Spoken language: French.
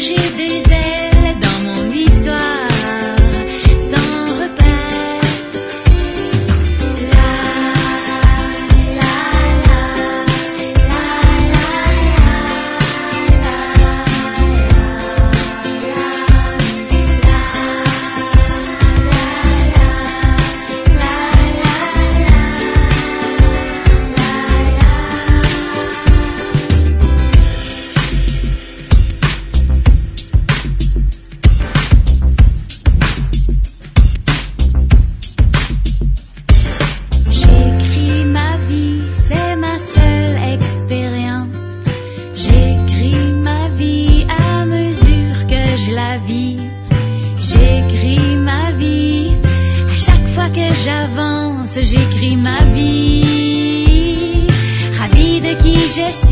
j'ai des ailes dans mon histoire, sans repère. La la la la la J'écris ma vie, c'est ma seule expérience. J'écris ma vie à mesure que je la vis. J'écris ma vie, à chaque fois que j'avance, j'écris ma vie. Ravie de qui je